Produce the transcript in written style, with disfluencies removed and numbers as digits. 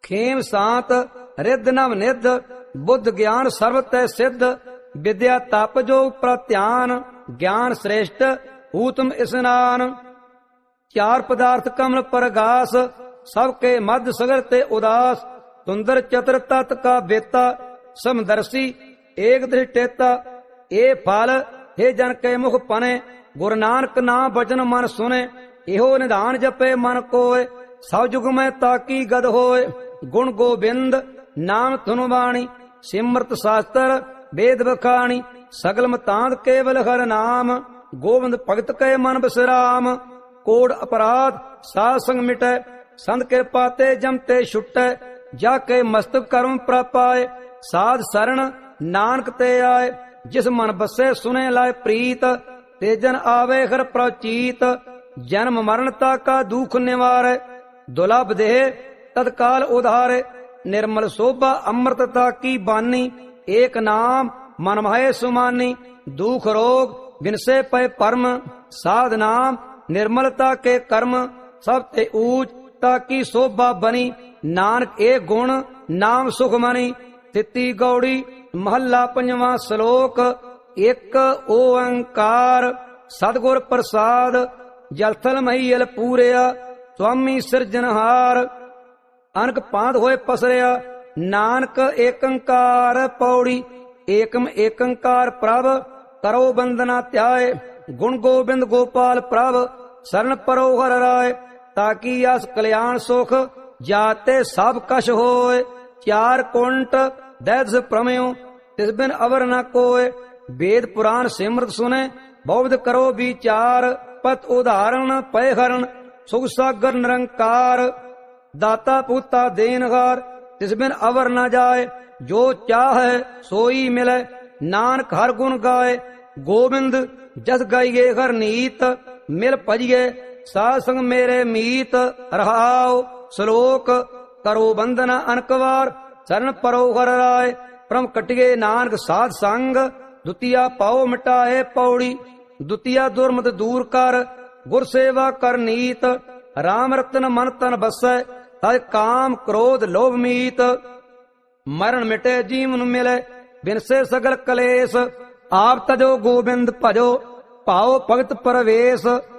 ਖੇਮ ਸਾਤ ਰਿੱਧ ਨਵ ਨਿਧ, ਬੁੱਧ ਗਿਆਨ ਸਰਬ ਤੈ ਸਿੱਧ। ਵਿਦਿਆ ਤਪ ਜੋਗ ਪ੍ਰਤਿਆਨ, ਗਿਆਨ ਸ੍ਰੇਸ਼ਟ ਊਤਮ ਇਸਨਾਨ। ਚਾਰ ਪਦਾਰਥ ਕਮਲ ਪਰਗਾਸ, ਸਭ ਕੇ ਮਧ ਸਗਰ ਤੇ ਉਦਾਸ। ਸੁੰਦਰ ਚਤੁਰ ਤਤ ਕਾ ਬੇਤਾ, ਸਮਦਰਸੀ ਏਕ ਦ੍ਰਿਸ਼ਟੇਤਾ। ਇਹ ਫਲ हे ਜਨ ਕੇ ਮੁਖ ਪਨੇ, ਗੁਰੂ ਨਾਨਕ ਨਾਮ ਬਚਨ ਮਨ ਸੁਨੇ। ਇਹੋ ਨਿਧਾਨ ਜਪੇ ਮਨ ਕੋਏ, ਸਭ ਜੁਗ ਮੈਂ ਤਾਕੀ ਗਦ ਹੋਏ। ਗੁਣ ਗੋਬਿੰਦ ਨਾਮ ਧੁਨ ਬਾਣੀ, ਸਿਮਰਤ ਸ਼ਾਸਤਰ ਵੇਦ ਬਖਾਣੀ। ਸਗਲ ਮਤਾਂਤ ਕੇਵਲ ਹਰ ਨਾਮ, ਗੋਬਿੰਦ ਭਗਤ ਕੈ ਮਨ ਬਸਰਾਮ। ਕੋੜ ਅਪਰਾਧ ਸਾਧ ਸੰਗ ਮਿਟੈ, ਸੰਤ ਕਿਰਪਾ ਤੇ ਜਮ ਤੇ ਛੁਟੈ। ਜਾ ਕੇ ਮਸਤਕ ਕਰਮ ਪ੍ਰਪਾਏ, ਸਾਧ ਸਰਣ ਨਾਨਕ ਤੇ ਆਏ। ਜਿਸ ਮਨ ਬਸੇ ਸੁਨੇ ਲਾਇ ਪ੍ਰੀਤ, ਤੇ ਜਨ ਆਵੇ ਹਰ ਪ੍ਰਚੀਤ। ਜਨਮ ਮਰਨ ਤਾ ਕਾ ਦੁਖ ਨਿਵਾਰੈ, ਦੁਲਭ ਦੇਹ ਤਤਕਾਲ ਉਧਾਰੇ। ਨਿਰਮਲ ਸੋਭਾ ਅੰਮ੍ਰਿਤਤਾ ਕੀ ਬਾਨੀ, ਏਕ ਨਾਮ ਮਨ ਮਾਹੇ ਸੁਮਾਨੀ। ਦੁਖ ਰੋਗ ਬਿਨਸੇ ਪਏ ਪਰਮ, ਸਾਧ ਨਾਮ ਨਿਰਮਲਤਾ ਕੇ ਕਰਮ। ਸਭ ਤੇ ਊਚ ਤਾ ਕੀ ਸੋਭਾ ਬਨੀ, ਨਾਨਕ ਇਹ ਗੁਣ ਨਾਮ ਸੁਖ ਮਨੀ। ਤਿੱਤੀ ਗੌੜੀ ਮਹੱਲਾ ਪੰਜਵਾਂ ਸ਼ਲੋਕ। ਇੱਕ ਓੰਕਾਰ ਸਤਿਗੁਰ ਪ੍ਰਸਾਦ, ਜਲਥਲ ਮਹੀਲ ਪੂਰਿਆ। ਸੁਆਮੀ ਸਿਰਜਨਹਾਰ ਅਨਕ ਪਾਂਧ ਹੋਏ ਪਸਰਿਆ। ਨਾਨਕ ਏਕੰਕਾਰ ਪੌੜੀ, ਏਕਮ ਏਕੰਕਾਰ ਪ੍ਰਭ। ਕਰੋ ਬੰਦਨਾ ਧਿਆਏ, ਗੁਣ ਗੋਬਿੰਦ ਗੋਪਾਲ ਪ੍ਰਭ। ਸਰਨ ਪਰੋ ਹਰ ਰਾਏ, ਤਾਕੀ ਆਸ ਕਲਿਆਣ ਸੁਖ। ਜਾਤੇ ਸਭ ਕਛ ਹੋਏ, ਚਾਰ ਕੁੰਟ ਦੈਸ ਪ੍ਰਮਿਓ। ਤਿਸ ਬਿਨ ਅਵਰ ਨ ਕੋਏ, ਵੇਦ ਪੁਰਾਨ ਸਿਮਰਤ ਸੁਨੇ। ਬਹੁਵਿਧ ਕਰੋ ਵਿਚਾਰ, ਪਤ ਉਦਾਹਰਣ ਪਏ ਹਰਨ। ਸੁਖ ਸਾਗਰ ਨਿਰੰਕਾਰ, ਦਾਤਾ ਪੂਤਾ ਦੇਨਹਾਰ। ਤਿਸ ਬਿਨ ਅਵਰ ਨ ਜਾਏ, ਜੋ ਚਾਹੈ ਸੋਈ ਮਿਲੈ। ਨਾਨਕ ਹਰ ਗੁਣ ਗਾਏ, ਗੋਬਿੰਦ ਜਸ ਗਾਈਏ ਹਰ ਨੀਤ। ਮਿਲ ਭਜੀਏ ਸਾਧ ਸੰਗ ਮੇਰੇ ਮੀਤ। ਰਹਾਉ ਸ਼ਲੋਕ। ਕਰੋ ਬੰਦਨਾ ਅਨਕਵਾਰ, ਸਰਨ ਪਰੋ ਹਰ ਰਾਏ। ਪ੍ਰਮ ਕਟਿਏ ਨਾਨਕ ਸਾਧ ਸੰਗ, ਦੁਤੀਆ ਪਾਓ ਮਿਟਾਏ ਪੌੜੀ। ਦੁਤੀਆ ਦੁਰਮਤ ਦੂਰ ਕਰ, ਗੁਰ ਸੇਵਾ ਕਰ ਨੀਤ। ਰਾਮ ਰਤਨ ਮਨ ਤਨ ਬਸੈ, ਤਜ ਕਾਮ ਕ੍ਰੋਧ ਲੋਭ ਮੀਤ। ਮਰਨ ਮਿਟੇ ਜੀਵਨ ਮਿਲੇ, ਬਿਨਸੇ ਸਗਲ ਕਲੇਸ਼। ਆਪ ਤਜੋ ਗੋਬਿੰਦ ਭਜੋ, ਪਾਓ ਭਗਤ ਪਰਵੇਸ਼।